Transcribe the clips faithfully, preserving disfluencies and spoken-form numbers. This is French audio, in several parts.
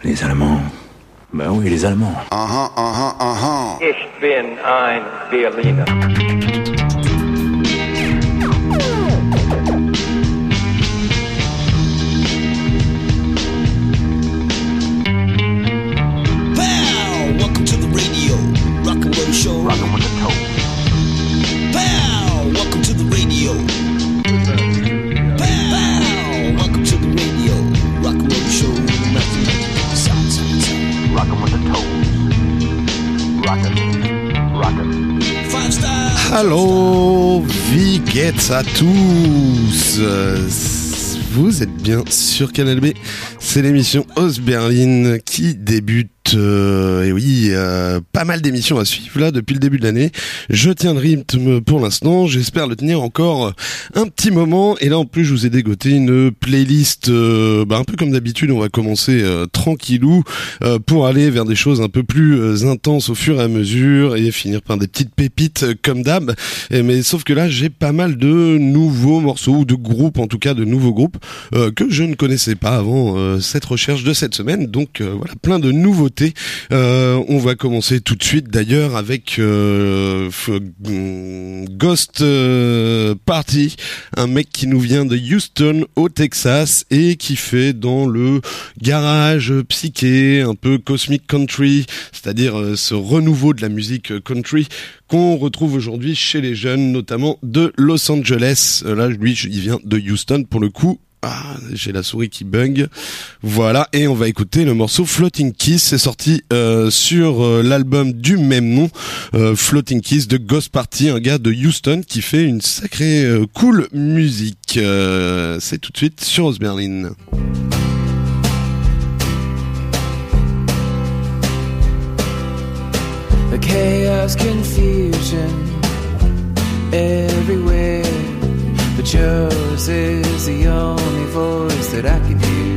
Les Allemands. Ben oui, les Allemands. Aha, aha, aha. Ich bin ein Berliner. Pow! Welcome to the radio. Rock and roll show. Rockin' with the toe. Pow! Welcome to the radio. Pow! Welcome to the radio. Rock and roll show. Sound, sound, sound. Rockin' with the toes. Rockin'. Rockin'. Five stars. Hallo, wie geht's à tous? Vous êtes bien sur Canal B, c'est l'émission Ostberlin qui débute. Euh, et oui, euh, pas mal d'émissions à suivre là depuis le début de l'année. Je tiens le rythme pour l'instant, j'espère le tenir encore un petit moment. Et là en plus je vous ai dégoté une playlist euh, bah, un peu comme d'habitude. On va commencer euh, tranquillou euh, pour aller vers des choses un peu plus euh, intenses au fur et à mesure et finir par des petites pépites euh, comme d'hab. Et, mais sauf que là j'ai pas mal de nouveaux morceaux ou de groupes, en tout cas de nouveaux groupes euh, que je ne connaissais pas avant euh, cette recherche de cette semaine. Donc euh, voilà, plein de nouveautés. Euh, on va commencer tout de suite d'ailleurs avec euh, Ghost euh, Party, un mec qui nous vient de Houston au Texas et qui fait dans le garage psyché, un peu cosmic country, c'est-à-dire euh, ce renouveau de la musique country qu'on retrouve aujourd'hui chez les jeunes, notamment de Los Angeles. Euh, là, lui, il vient de Houston pour le coup. Ah, j'ai la souris qui bug. Voilà, et on va écouter le morceau Floating Kiss. C'est sorti euh, sur euh, l'album du même nom, euh, Floating Kiss de Ghost Party, un gars de Houston qui fait une sacrée euh, cool musique. Euh, c'est tout de suite sur Ostberlin. The chaos, confusion everywhere, but yours is the only voice that I can hear.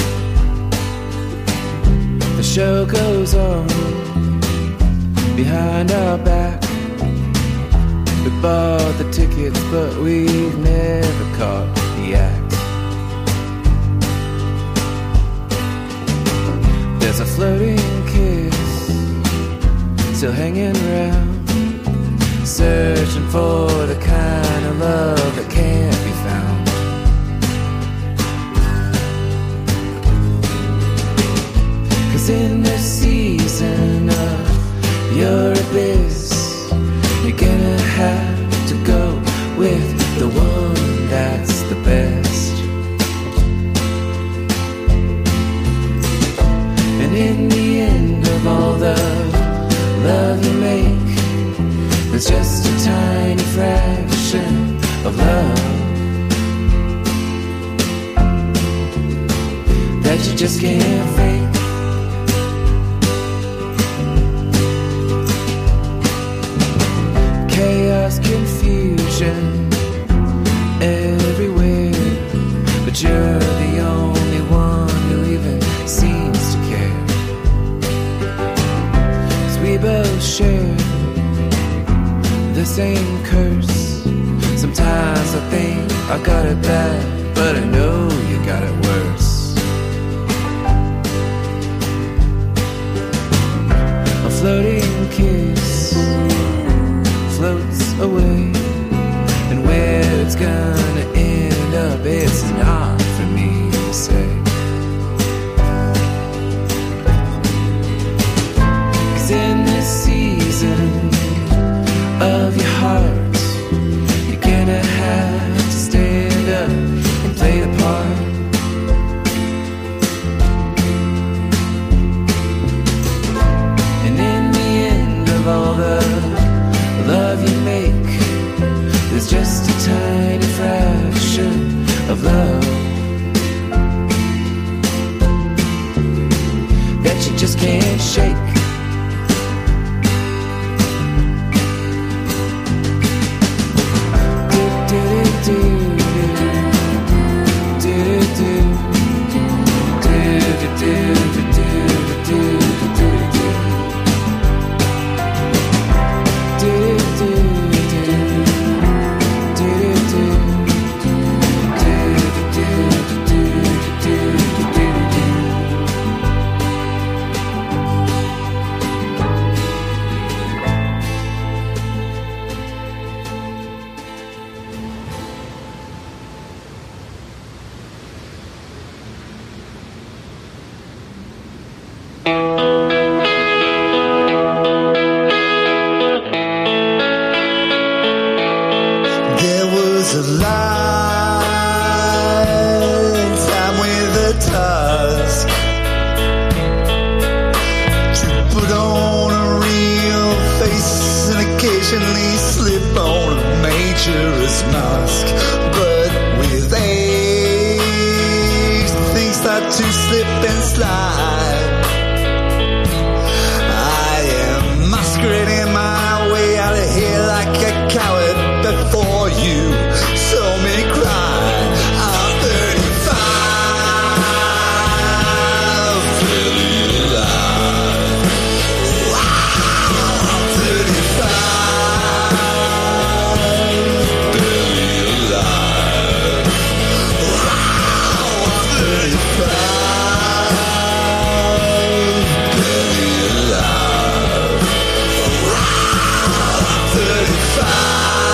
The show goes on behind our back. We bought the tickets, but we've never caught the act. There's a floating kiss still hanging around, searching for the kind of love that can't be found. Cause in this season of your abyss, you're gonna have to go with the one that's the best. And in the end of all the love you make, there's just a tiny fraction of love that you just can't fake. Chaos, confusion everywhere, but you're the only one who even seems to care. 'Cause we both share the same curse. Sometimes I think I got it bad, but I know you got it worse. A floating kiss floats away, and where it's gonna end up, it's not for me to say. 'Cause in this season of your heart, you're gonna have to stand up and play the part. And in the end of all the love you make, there's just a tiny fraction of love that you just can't shake. There was a line, time with a tusk, to put on a real face and occasionally slip on a nature's mask. But with age, things start to slip and slide. I am masquerading my way out of here like a coward before you saw me cry. I'm thirty-five, really alive. Wow, I'm thirty-five, really alive. Wow, I'm thirty-five, really alive. Wow, I'm thirty-five.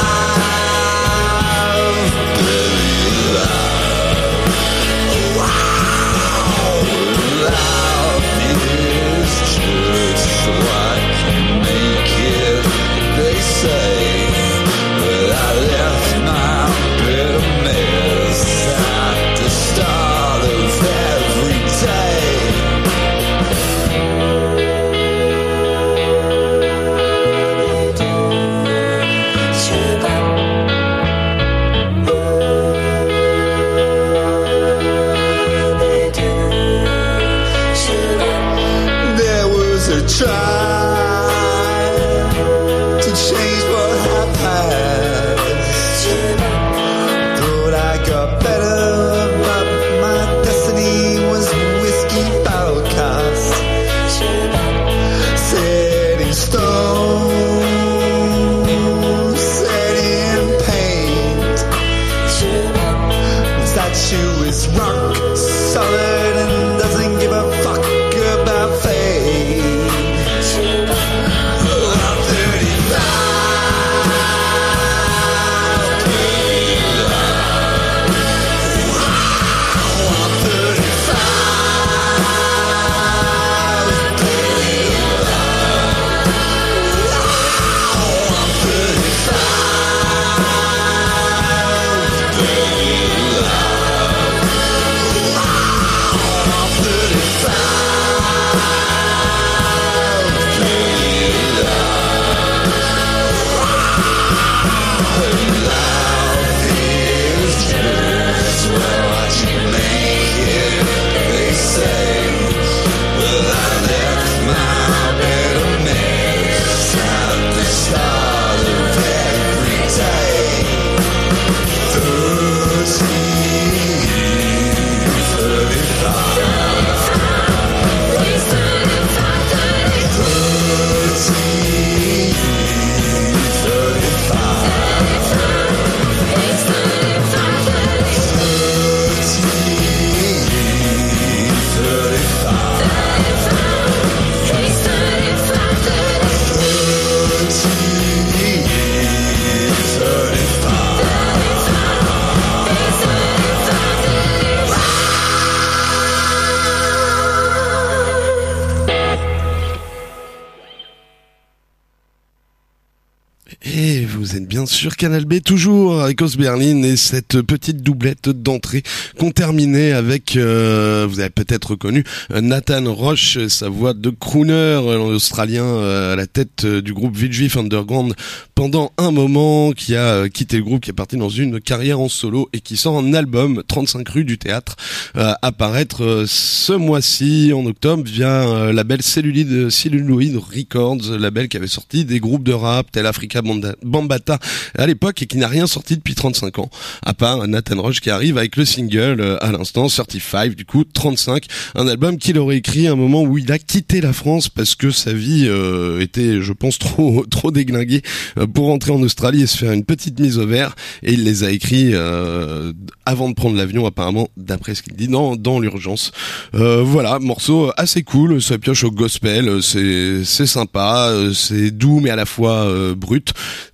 Et vous êtes bien sûr Canal B, toujours avec Os Berlin et cette petite doublette d'entrée qu'on terminait avec, euh, vous avez peut-être reconnu, Nathan Roche, sa voix de crooner australien euh, à la tête du groupe Villejuif Underground pendant un moment, qui a quitté le groupe, qui est parti dans une carrière en solo et qui sort un album, trente-cinq rue du Théâtre, euh, apparaître euh, ce mois-ci, en octobre, via euh, label Celluloid, Celluloid Records, label qui avait sorti des groupes de rap tel Africa Bambaataa à l'époque et qui n'a rien sorti depuis trente-cinq ans, à part Nathan Roche qui arrive avec le single euh, à l'instant, trente-cinq, du coup trente-cinq, un album qu'il aurait écrit à un moment où il a quitté la France parce que sa vie euh, était, je pense, trop trop déglinguée euh, pour rentrer en Australie et se faire une petite mise au vert, et il les a écrits euh, avant de prendre l'avion, apparemment, d'après ce qu'il dit, dans, dans l'urgence. Euh, voilà, morceau assez cool, ça pioche au gospel, c'est c'est sympa, c'est doux mais à la fois euh, brut, c'est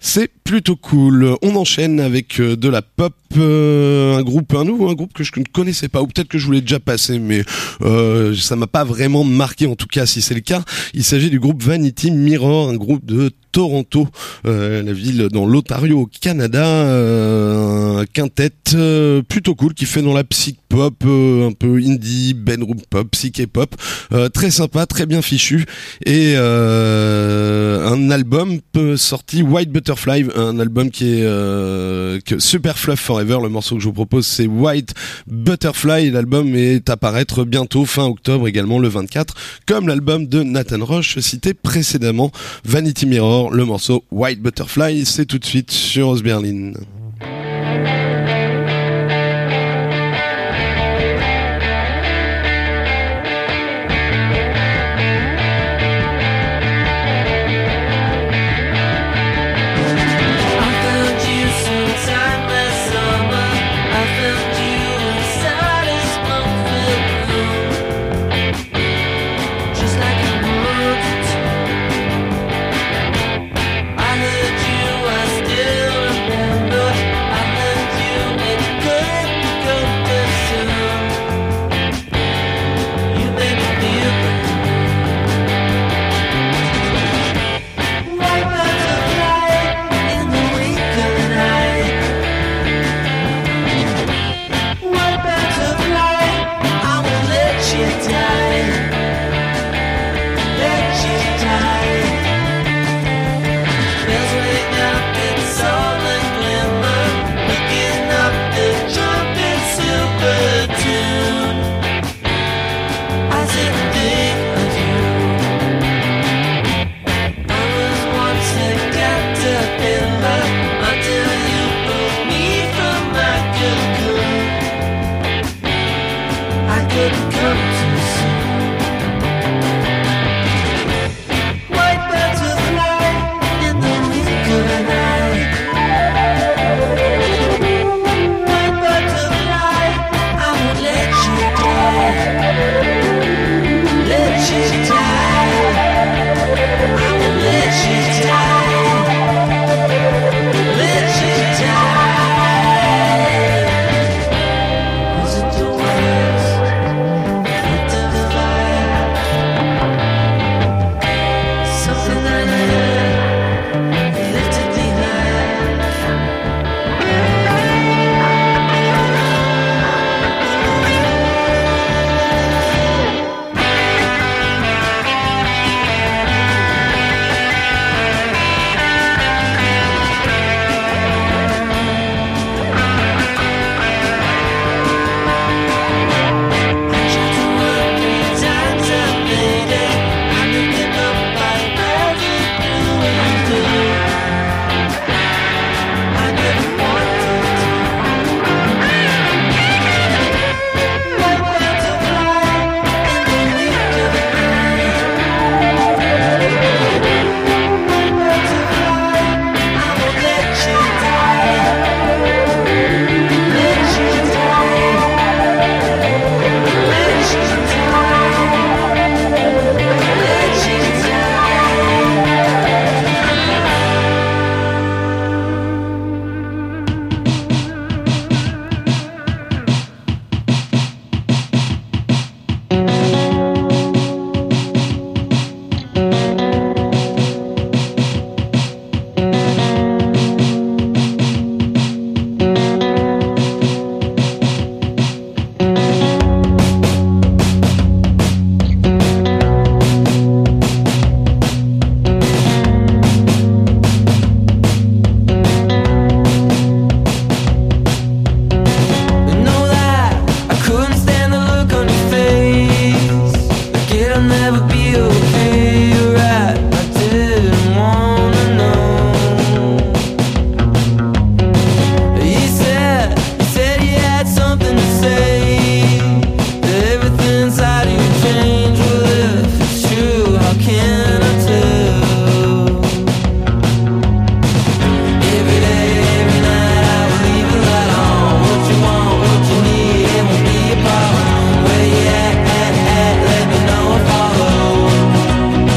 plutôt cool. On enchaîne avec euh, de la pop, euh, un groupe, un nouveau, un groupe que je ne connaissais pas, ou peut-être que je voulais déjà passer, mais euh, ça m'a pas vraiment marqué, en tout cas si c'est le cas. Il s'agit du groupe Vanity Mirror, un groupe de Toronto, euh, la ville dans l'Ontario au Canada, euh, un quintet euh, plutôt cool qui fait dans la psych pop, euh, un peu indie, bedroom pop, psyché pop, euh, très sympa, très bien fichu, et euh, un album sorti, White Butterfly, un album qui est euh, que Super Fluff Forever. Le morceau que je vous propose c'est White Butterfly, l'album est à paraître bientôt fin octobre, également le vingt-quatre, comme l'album de Nathan Roche cité précédemment. Vanity Mirror, le morceau White Butterfly, c'est tout de suite sur Os Berlin. Let me know if I follow.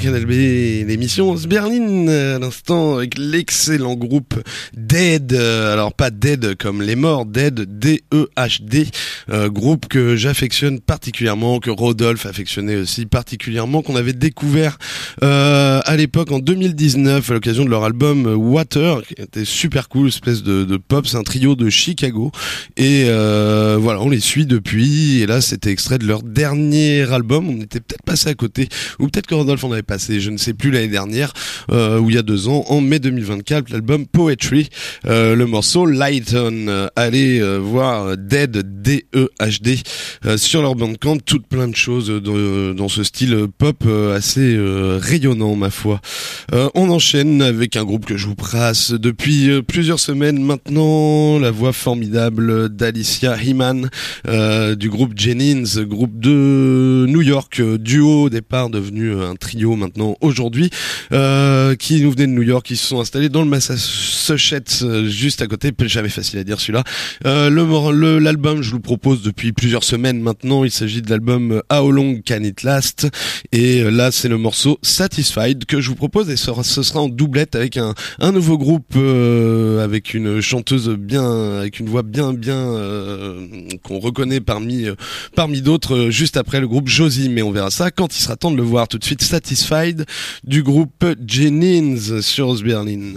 Canal B, l'émission Berlin à l'instant avec l'excellent groupe Dead. Alors pas Dead comme les morts, Dead, D E H D, euh, groupe que j'affectionne particulièrement, que Rodolphe affectionnait aussi particulièrement, qu'on avait découvert euh, à l'époque en deux mille dix-neuf à l'occasion de leur album Water, qui était super cool, espèce de, de pop, c'est un trio de Chicago et euh, voilà, on les suit depuis et là c'était extrait de leur dernier album. On était peut-être passé à côté, ou peut-être que Rodolphe en avait passé, je ne sais plus, l'année dernière, euh, ou il y a deux ans, en mai deux mille vingt-quatre, l'album Poetry, euh, le morceau Lighton. Euh, allez euh, voir Dead, D E H D, euh, sur leur Bandcamp, toutes plein de choses de, dans ce style pop euh, assez euh, rayonnant, ma foi. Euh, on enchaîne avec un groupe que je vous prasse depuis euh, plusieurs semaines maintenant, la voix formidable d'Alicia Heeman, euh, du groupe Jennings, groupe de New York, duo au départ devenu un trio maintenant aujourd'hui, euh, qui nous venait de New York, qui se sont installés dans le Massachusetts, juste à côté, jamais facile à dire celui-là. Euh, le, le, l'album, je vous le propose depuis plusieurs semaines maintenant, il s'agit de l'album How Long Can It Last, et là c'est le morceau Satisfied que je vous propose, et ce sera, ce sera en doublette avec un, un nouveau groupe, euh, avec une chanteuse bien, avec une voix bien bien euh, qu'on reconnaît parmi euh, parmi d'autres, euh, juste après le groupe Josie, mais on verra ça quand il sera temps de le voir. Tout de suite, Satisfied du groupe Jennings sur Os Berlin.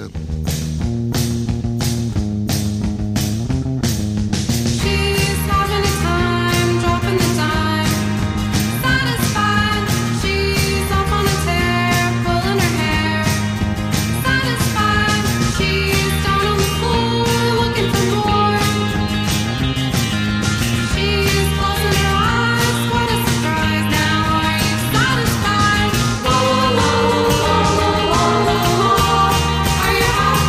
Are you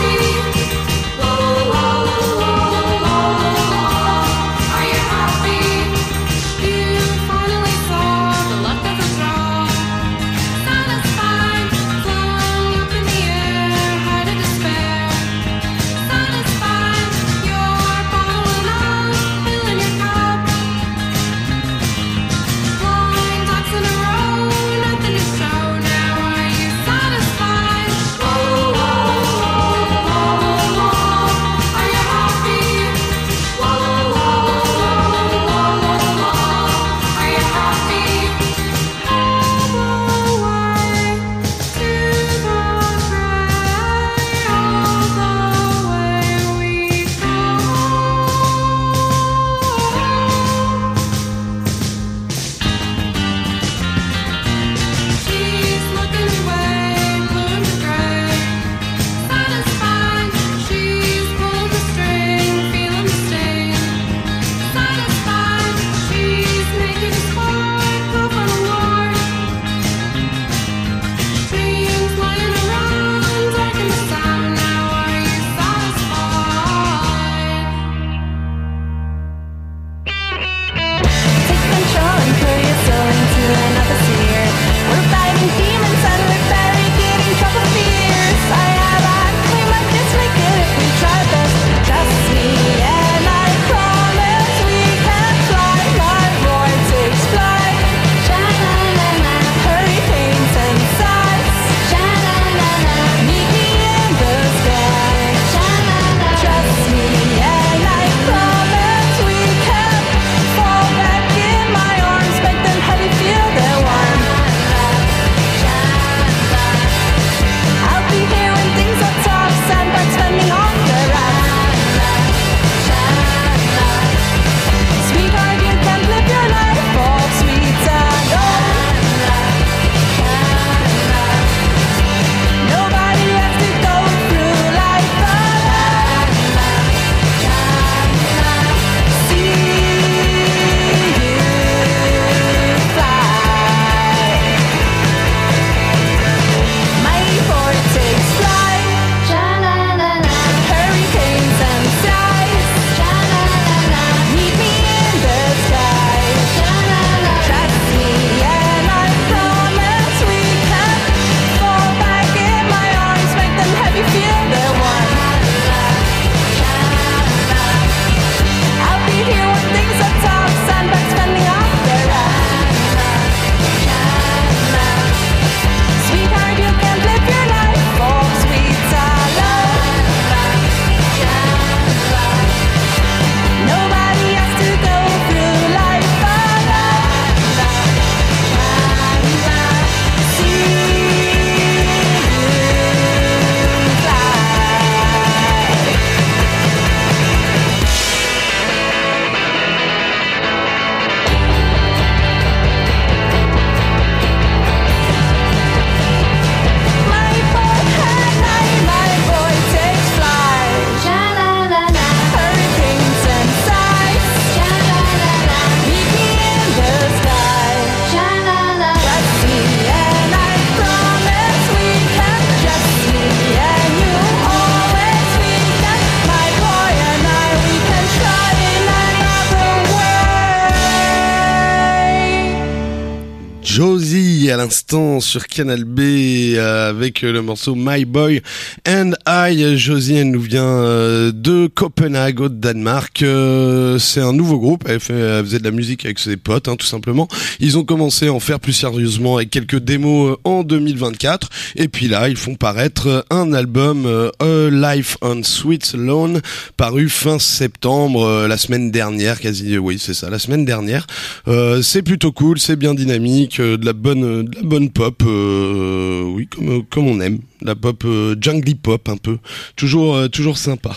Josie à l'instant sur Canal B euh, avec le morceau My Boy and I. Josie, elle nous vient euh, de Copenhague au Danemark. Euh, c'est un nouveau groupe. Elle, fait, elle faisait de la musique avec ses potes, hein, tout simplement. Ils ont commencé à en faire plus sérieusement avec quelques démos euh, en deux mille vingt-quatre. Et puis là, ils font paraître un album euh, A Life on Switzerland, paru fin septembre, euh, la semaine dernière, quasi. Euh, oui, c'est ça, la semaine dernière. Euh, c'est plutôt cool, c'est bien dynamique, euh, de la bonne, de la bonne pop, euh, oui, comme comme on aime, la pop euh, jungly pop un peu, toujours euh, toujours sympa.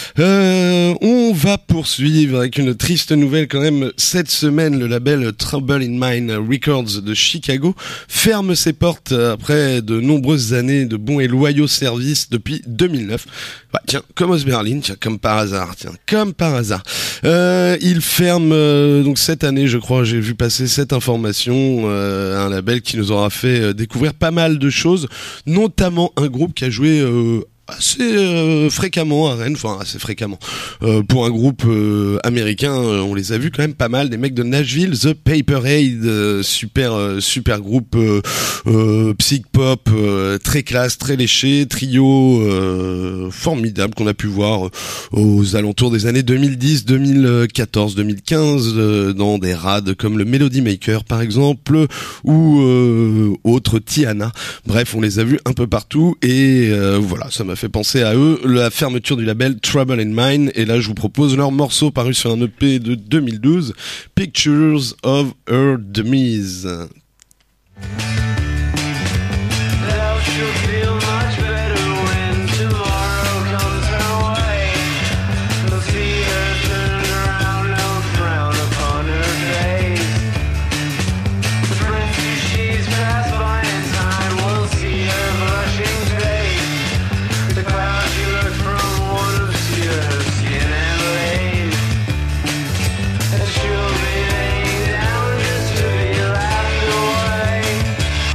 Euh, on va poursuivre avec une triste nouvelle quand même. Cette semaine, le label Trouble in Mind Records de Chicago ferme ses portes après de nombreuses années de bons et loyaux services depuis deux mille neuf. Bah, tiens, comme Osberlin, tiens, comme par hasard, tiens, comme par hasard. Euh, il ferme euh, donc cette année, je crois, j'ai vu passer cette information, euh, un label qui nous aura fait euh, découvrir pas mal de choses, notamment un groupe qui a joué euh, assez euh, fréquemment à Rennes, enfin assez fréquemment. Euh, pour un groupe euh, américain, euh, on les a vus quand même pas mal, des mecs de Nashville, The Paperade, euh, super euh, super groupe euh, euh, psych pop, euh, très classe, très léché, trio euh, formidable qu'on a pu voir euh, aux alentours des années deux mille dix, deux mille quatorze, deux mille quinze euh, dans des rades comme le Melody Maker par exemple ou euh, autre Tiana. Bref, on les a vus un peu partout et euh, voilà, ça m'a fait penser à eux, la fermeture du label Trouble in Mind, et là je vous propose leur morceau paru sur un E P de deux mille douze, Pictures of Her Demise. She'll be laying down just to be laughed away.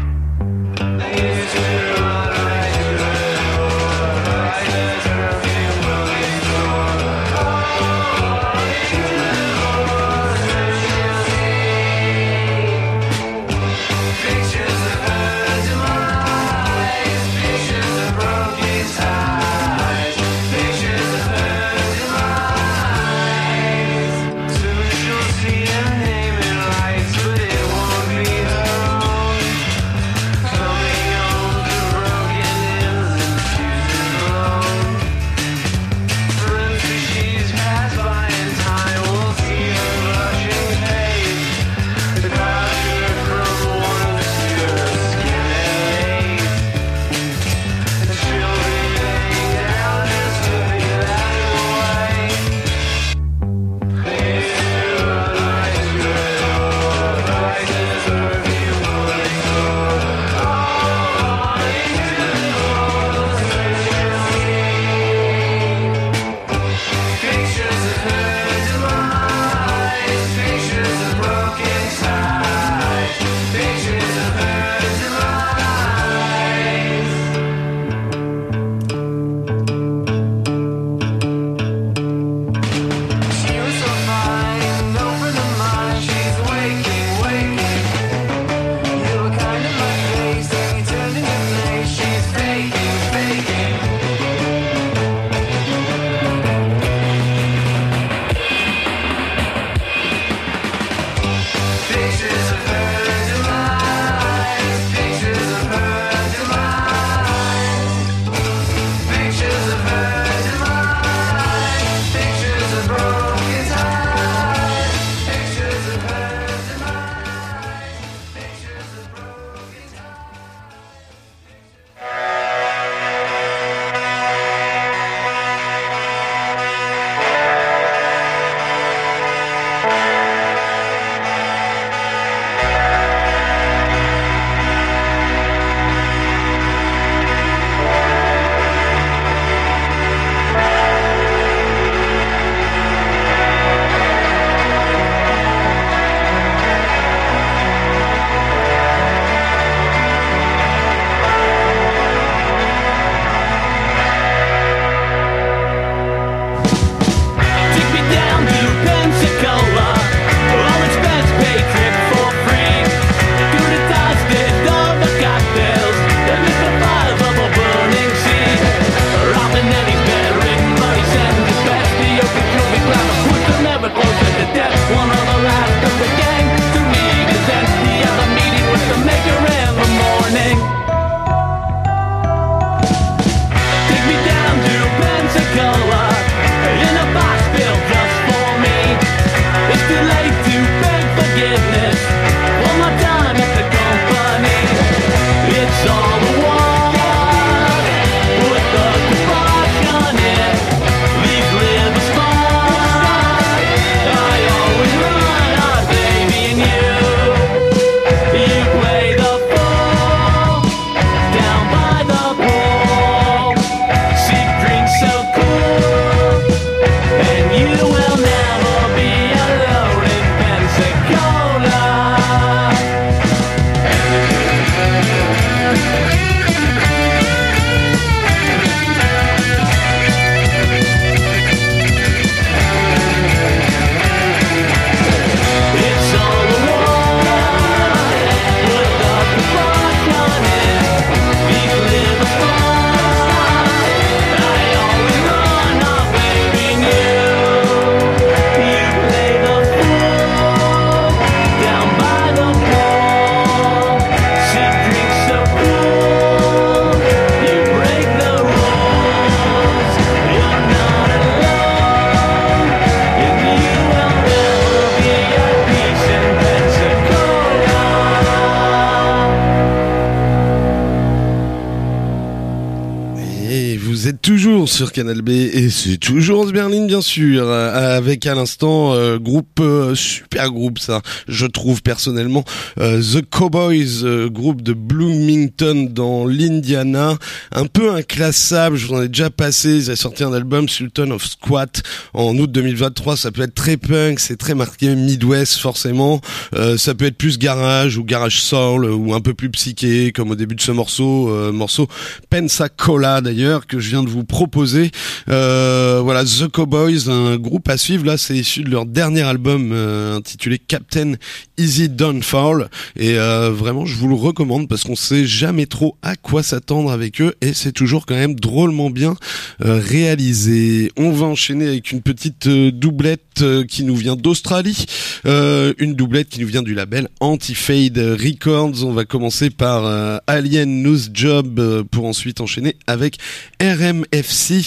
sur Canal B et c'est toujours Berlin bien sûr, avec à l'instant euh, groupe euh, super groupe ça, je trouve personnellement, euh, The Cowboys, euh, groupe de Bloomington dans l'Indiana, un peu inclassable, je vous en ai déjà passé, ils avaient sorti un album Sultan of Squat en août deux mille vingt-trois, ça peut être très punk, c'est très marqué Midwest forcément, euh, ça peut être plus garage ou garage soul ou un peu plus psyché comme au début de ce morceau, euh, morceau Pensacola d'ailleurs que je viens de vous proposer. Euh, voilà, The Cowboys, un groupe à suivre. Là, c'est issu de leur dernier album euh, intitulé Captain Easy Downfall et euh, vraiment, je vous le recommande parce qu'on sait jamais trop à quoi s'attendre avec eux et c'est toujours quand même drôlement bien euh, réalisé. On va enchaîner avec une petite euh, doublette euh, qui nous vient d'Australie, euh, une doublette qui nous vient du label Anti-Fade Records. On va commencer par euh, Alien News Job euh, pour ensuite enchaîner avec R M F C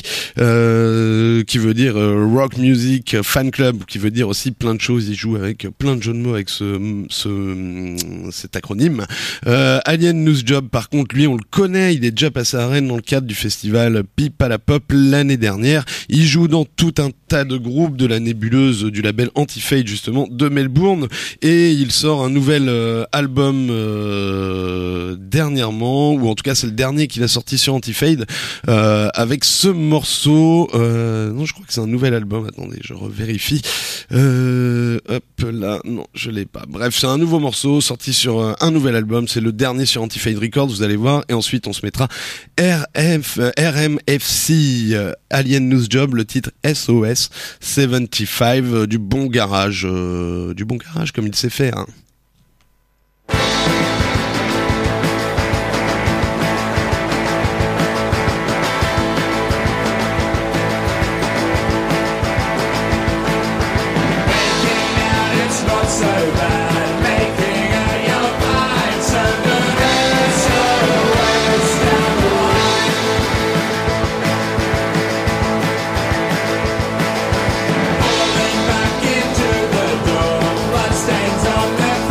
euh, qui veut dire euh, Rock Music Fan Club, qui veut dire aussi plein de choses. Il joue avec plein de jeux de mots avec ce, ce cet acronyme. Euh, Alien News Job, par contre, lui, on le connaît. Il est déjà passé à Rennes dans le cadre du festival Pipe à la Pop l'année dernière. Il joue dans tout un tas de groupes de la nébuleuse du label Anti-Fade justement de Melbourne et il sort un nouvel euh, album euh, dernièrement, ou en tout cas c'est le dernier qu'il a sorti sur Anti-Fade euh, avec ce morceau euh, non je crois que c'est un nouvel album, attendez je revérifie euh, hop là, non je l'ai pas, bref c'est un nouveau morceau sorti sur euh, un nouvel album, c'est le dernier sur Anti-Fade Records, vous allez voir, et ensuite on se mettra R F, R M F C euh, Alien News Job, le titre S O S soixante-quinze, euh, du bon garage euh, du bon garage comme il sait faire hein. Stains on their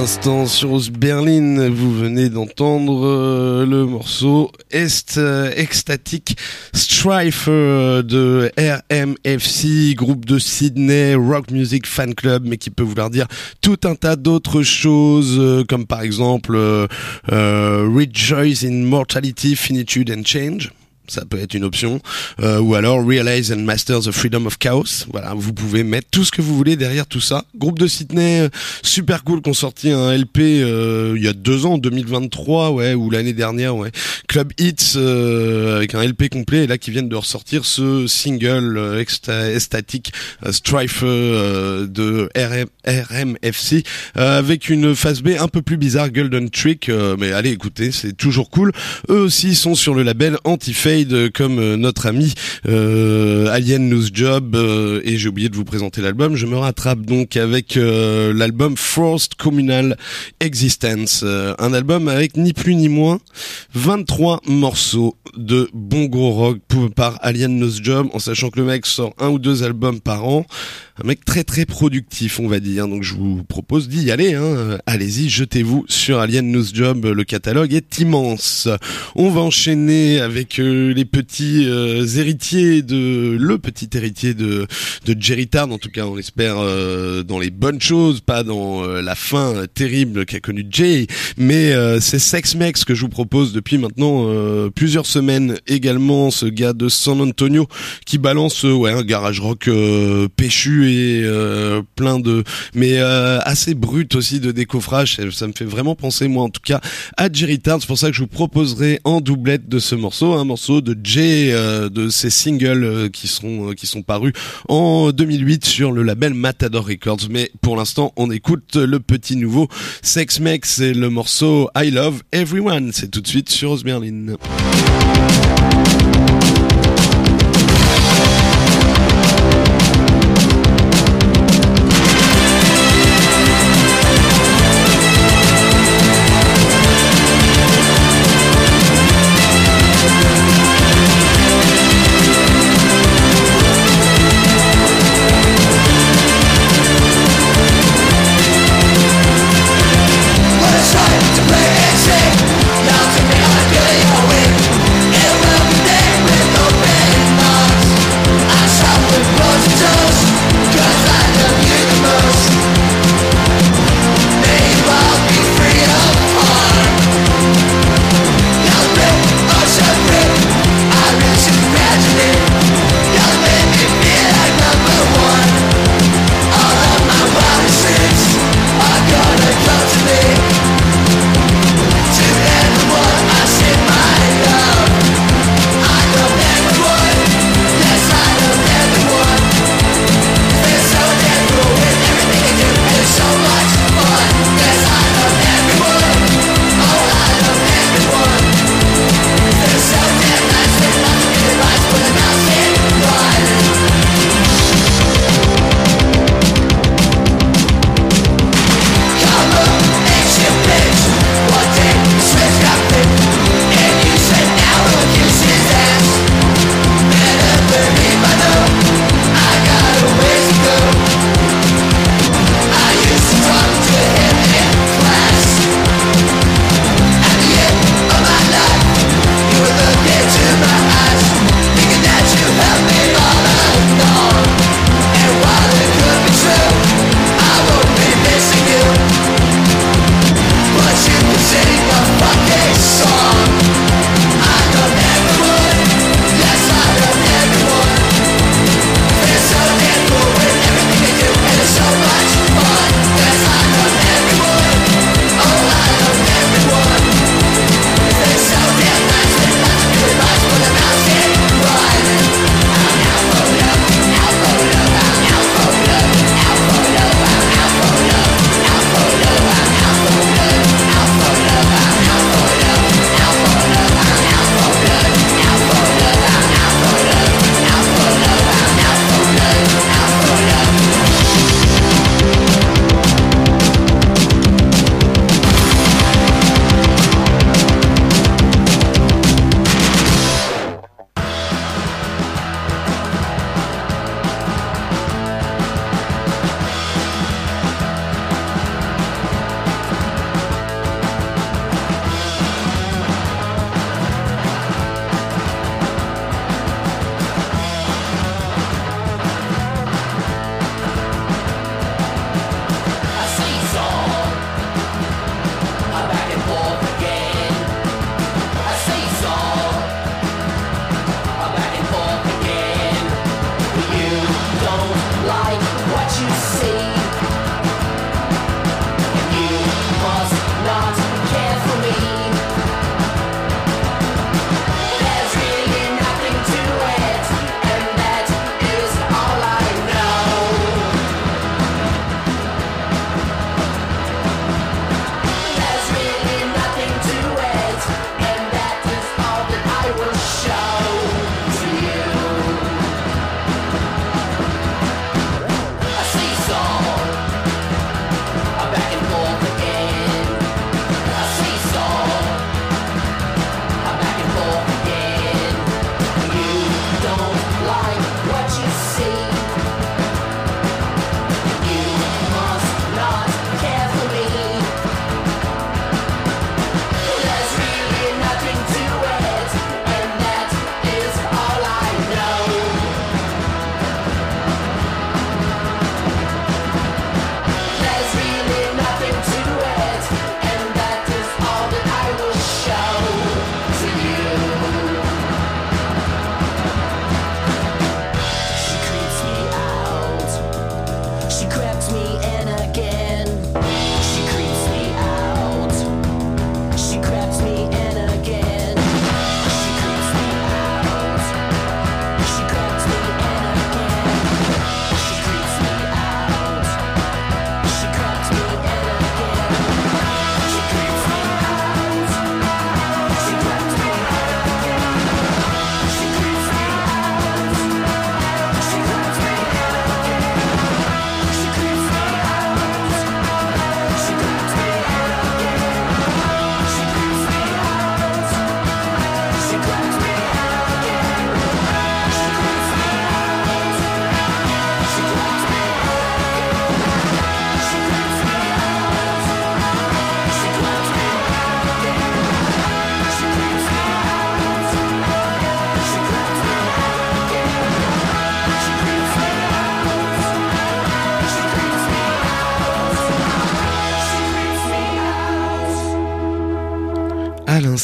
l'instant sur Os Berlin, vous venez d'entendre euh, le morceau Est euh, Ecstatic Strife euh, de R M F C, groupe de Sydney, rock music fan club, mais qui peut vouloir dire tout un tas d'autres choses, euh, comme par exemple euh, euh, Rejoice in Mortality, Finitude and Change. Ça peut être une option, euh, ou alors Realize and Master the Freedom of Chaos. Voilà, vous pouvez mettre tout ce que vous voulez derrière tout ça. Groupe de Sydney, super cool, qui ont sorti un L P euh, il y a deux ans, deux mille vingt-trois, ouais, ou l'année dernière, ouais. Club Hits euh, avec un L P complet, et là qui viennent de ressortir ce single euh, Ecstatic euh, Strife euh, de R M, R M F C euh, avec une face B un peu plus bizarre, Golden Trick, euh, mais allez écoutez, c'est toujours cool. Eux aussi sont sur le label Anti-Fade, comme euh, notre ami euh, Alien Nose Job, euh, et j'ai oublié de vous présenter l'album. Je me rattrape donc avec euh, l'album Forced Communal Existence, euh, un album avec ni plus ni moins vingt-trois morceaux de bon gros rock par Alien Nose Job, en sachant que le mec sort un ou deux albums par an. Un mec très très productif, on va dire. Donc je vous propose d'y aller, hein. Allez-y, jetez-vous sur Alien Nose Job, le catalogue est immense. On va enchaîner avec euh, les petits euh, héritiers de le petit héritier de de Jerry Tard, en tout cas on l'espère euh, dans les bonnes choses, pas dans euh, la fin euh, terrible qu'a connue Jay, mais euh, c'est Sex Mex que je vous propose depuis maintenant euh, plusieurs semaines également, ce gars de San Antonio qui balance euh, ouais un garage rock euh, péchu et euh, plein de mais euh, assez brut aussi de décoffrage. Ça, ça me fait vraiment penser, moi en tout cas, à Jerry Tard. C'est pour ça que je vous proposerai en doublette de ce morceau un morceau de Jay, euh, de ses singles euh, qui sont euh, qui sont parus en deux mille huit sur le label Matador Records. Mais pour l'instant on écoute le petit nouveau Sex Mex et le morceau I Love Everyone. C'est tout de suite sur Os Berlin. What a sight to play and sing. Now to me I feel your wing. It will be there.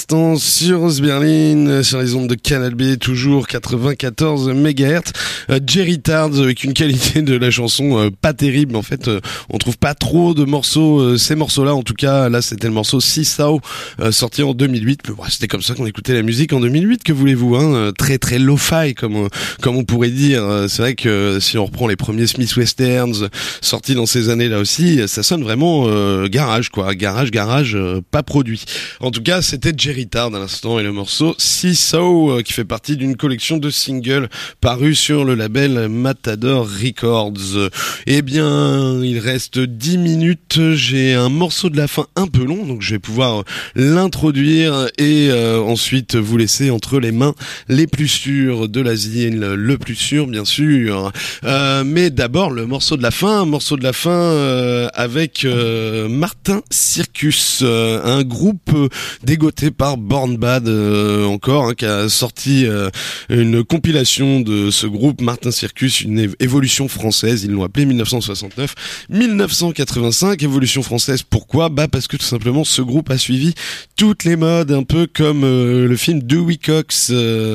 l'instant sur Osberlin, sur les ondes de Canal B, toujours quatre-vingt-quatorze mégahertz. Euh, Jerry Tard, avec une qualité de la chanson euh, pas terrible. En fait, euh, on trouve pas trop de morceaux, euh, ces morceaux-là. En tout cas, là, c'était le morceau Seesaw, euh, sorti en deux mille huit. Mais, ouais, c'était comme ça qu'on écoutait la musique en deux mille huit. Que voulez-vous, hein, euh, très très lo-fi, comme euh, comme on pourrait dire. Euh, c'est vrai que euh, si on reprend les premiers Smith Westerns sortis dans ces années-là aussi, ça sonne vraiment euh, garage, quoi. Garage, garage, euh, pas produit. En tout cas, c'était Jerry Tard à l'instant et le morceau Seesaw euh, qui fait partie d'une collection de singles parus sur le label Matador Records. Eh bien, il reste dix minutes. J'ai un morceau de la fin un peu long, donc je vais pouvoir l'introduire et euh, ensuite vous laisser entre les mains les plus sûrs de l'asile, le plus sûr bien sûr. Euh, mais d'abord le morceau de la fin, un morceau de la fin euh, avec euh, Martin Circus, euh, un groupe euh, dégoté par Born Bad euh, encore, hein, qui a sorti euh, une compilation de ce groupe Martin Circus, une é- évolution française, ils l'ont appelé mille neuf cent soixante-neuf mille neuf cent quatre-vingt-cinq, évolution française. Pourquoi ? Bah parce que tout simplement ce groupe a suivi toutes les modes, un peu comme euh, le film Dewey Cox,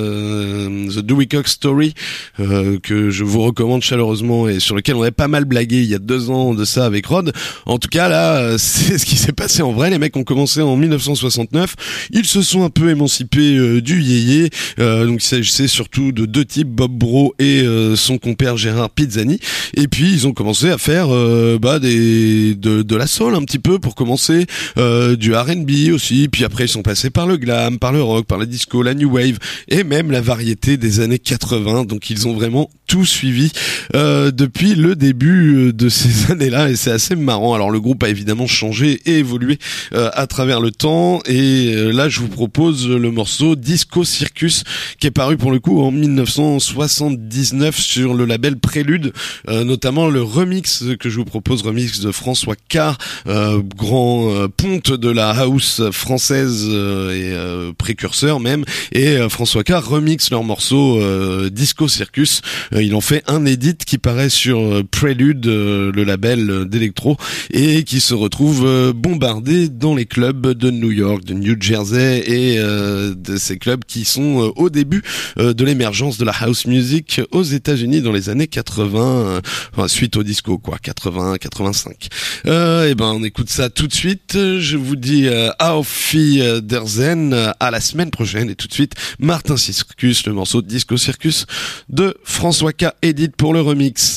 euh, The Dewey Cox Story, euh, que je vous recommande chaleureusement et sur lequel on avait pas mal blagué il y a deux ans de ça avec Rod. En tout cas là, c'est ce qui s'est passé en vrai. Les mecs ont commencé en mille neuf cent soixante-neuf, ils se sont un peu émancipés euh, du yéyé, euh, donc il s'agissait surtout de deux types, Bob Bro et euh, son compère Gérard Pizzani, et puis ils ont commencé à faire euh, bah des de, de la soul un petit peu pour commencer, euh, du R and B aussi, puis après ils sont passés par le glam, par le rock, par la disco, la new wave et même la variété des années quatre-vingts, donc ils ont vraiment tout suivi euh, depuis le début de ces années-là et c'est assez marrant. Alors le groupe a évidemment changé et évolué euh, à travers le temps et euh, là je vous propose le morceau Disco Circus qui est paru pour le coup en mille neuf cent soixante-dix-neuf sur le label Prélude, euh, notamment le remix que je vous propose, remix de François Carr, euh, grand euh, ponte de la house française euh, et euh, précurseur même, et euh, François Carr remix leur morceau euh, Disco Circus. Euh, il en fait un edit qui paraît sur euh, Prélude, euh, le label euh, d'électro, et qui se retrouve euh, bombardé dans les clubs de New York, de New Jersey et euh, de ces clubs qui sont euh, au début euh, de l'émergence de la house music aux États-Unis dans les années quatre-vingts, euh, enfin, suite au disco quoi, quatre-vingts quatre-vingt-cinq. Euh, et ben on écoute ça tout de suite. Je vous dis euh, Auf Wiedersehen, à la semaine prochaine, et tout de suite Martin Circus, le morceau de Disco Circus de François K. Edit pour le remix.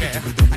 funky.